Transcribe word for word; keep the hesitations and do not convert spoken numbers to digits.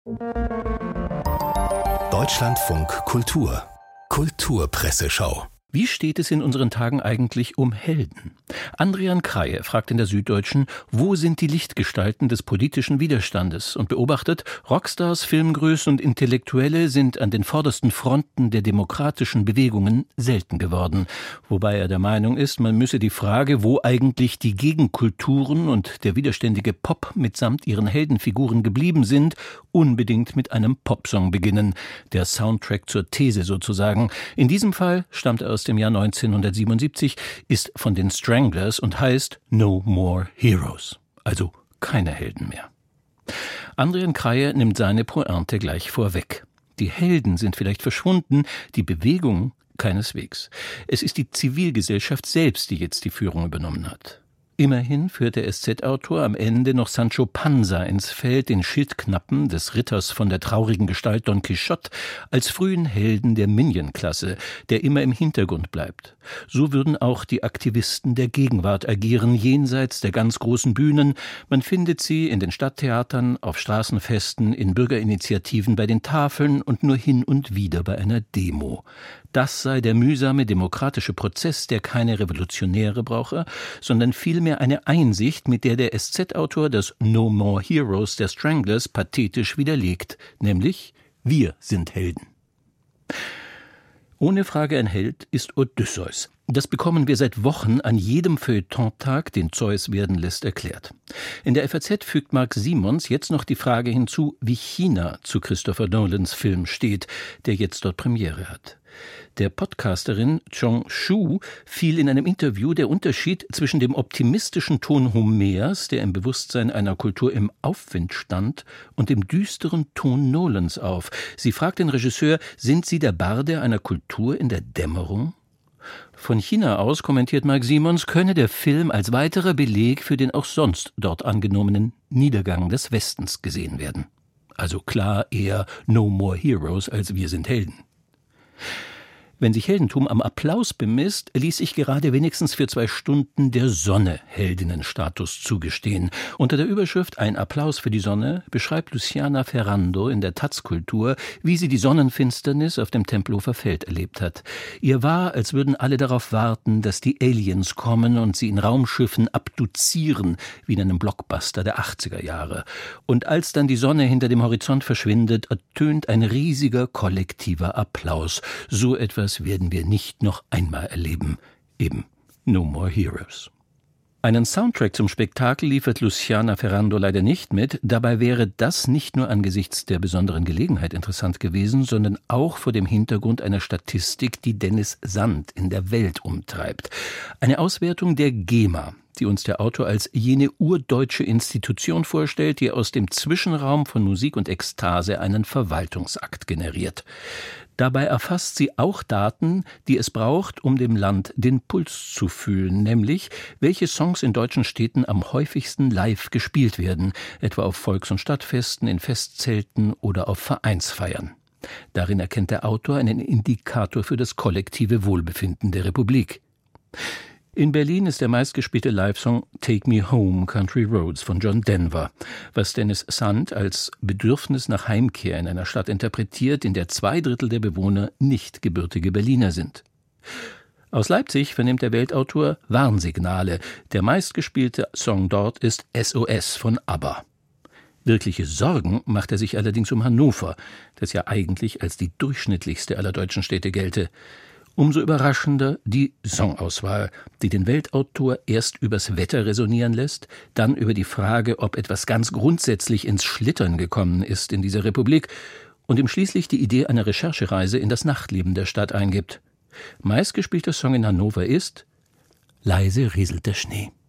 Deutschlandfunk Kultur Kulturpresseschau. Wie steht es in unseren Tagen eigentlich um Helden? Andrian Kreie fragt in der Süddeutschen, wo sind die Lichtgestalten des politischen Widerstandes, und beobachtet, Rockstars, Filmgrößen und Intellektuelle sind an den vordersten Fronten der demokratischen Bewegungen selten geworden. Wobei er der Meinung ist, man müsse die Frage, wo eigentlich die Gegenkulturen und der widerständige Pop mitsamt ihren Heldenfiguren geblieben sind, unbedingt mit einem Popsong beginnen. Der Soundtrack zur These sozusagen. In diesem Fall stammt er aus dem Jahr neunzehnhundertsiebenundsiebzig, ist von den Stranglers und heißt No More Heroes, also keine Helden mehr. Andrian Kreie nimmt seine Pointe gleich vorweg. Die Helden sind vielleicht verschwunden, die Bewegung keineswegs. Es ist die Zivilgesellschaft selbst, die jetzt die Führung übernommen hat. Immerhin führt der S Z-Autor am Ende noch Sancho Panza ins Feld, den Schildknappen des Ritters von der traurigen Gestalt Don Quixote, als frühen Helden der Minion-Klasse, der immer im Hintergrund bleibt. So würden auch die Aktivisten der Gegenwart agieren, jenseits der ganz großen Bühnen. Man findet sie in den Stadttheatern, auf Straßenfesten, in Bürgerinitiativen, bei den Tafeln und nur hin und wieder bei einer Demo. Das sei der mühsame demokratische Prozess, der keine Revolutionäre brauche, sondern vielmehr eine Einsicht, mit der der S Z-Autor das No More Heroes der Stranglers pathetisch widerlegt, nämlich wir sind Helden. Ohne Frage ein Held ist Odysseus. Das bekommen wir seit Wochen an jedem Feuilletontag, den Zeus werden lässt, erklärt. In der F A Z fügt Marc Simons jetzt noch die Frage hinzu, wie China zu Christopher Nolans Film steht, der jetzt dort Premiere hat. Der Podcasterin Chong Shu fiel in einem Interview der Unterschied zwischen dem optimistischen Ton Homers, der im Bewusstsein einer Kultur im Aufwind stand, und dem düsteren Ton Nolans auf. Sie fragt den Regisseur, sind Sie der Barde einer Kultur in der Dämmerung? Von China aus, kommentiert Marc Simons, könne der Film als weiterer Beleg für den auch sonst dort angenommenen Niedergang des Westens gesehen werden. Also klar eher No More Heroes als Wir sind Helden. Wenn sich Heldentum am Applaus bemisst, ließ sich gerade wenigstens für zwei Stunden der Sonne Heldinnenstatus zugestehen. Unter der Überschrift »Ein Applaus für die Sonne« beschreibt Luciana Ferrando in der Taz-Kultur, wie sie die Sonnenfinsternis auf dem Tempelhofer Feld erlebt hat. Ihr war, als würden alle darauf warten, dass die Aliens kommen und sie in Raumschiffen abduzieren, wie in einem Blockbuster der achtziger Jahre. Und als dann die Sonne hinter dem Horizont verschwindet, ertönt ein riesiger kollektiver Applaus. So etwas werden wir nicht noch einmal erleben. Eben No More Heroes. Einen Soundtrack zum Spektakel liefert Luciana Ferrando leider nicht mit. Dabei wäre das nicht nur angesichts der besonderen Gelegenheit interessant gewesen, sondern auch vor dem Hintergrund einer Statistik, die Dennis Sand in der Welt umtreibt. Eine Auswertung der GEMA, die uns der Autor als jene urdeutsche Institution vorstellt, die aus dem Zwischenraum von Musik und Ekstase einen Verwaltungsakt generiert. Dabei erfasst sie auch Daten, die es braucht, um dem Land den Puls zu fühlen, nämlich welche Songs in deutschen Städten am häufigsten live gespielt werden, etwa auf Volks- und Stadtfesten, in Festzelten oder auf Vereinsfeiern. Darin erkennt der Autor einen Indikator für das kollektive Wohlbefinden der Republik. In Berlin ist der meistgespielte Live-Song Take Me Home, Country Roads von John Denver, was Dennis Sand als Bedürfnis nach Heimkehr in einer Stadt interpretiert, in der zwei Drittel der Bewohner nicht gebürtige Berliner sind. Aus Leipzig vernimmt der Weltautor Warnsignale. Der meistgespielte Song dort ist S O S von ABBA. Wirkliche Sorgen macht er sich allerdings um Hannover, das ja eigentlich als die durchschnittlichste aller deutschen Städte gelte. Umso überraschender die Songauswahl, die den Weltautor erst übers Wetter resonieren lässt, dann über die Frage, ob etwas ganz grundsätzlich ins Schlittern gekommen ist in dieser Republik und ihm schließlich die Idee einer Recherchereise in das Nachtleben der Stadt eingibt. Meistgespielter Song in Hannover ist »Leise rieselt der Schnee«.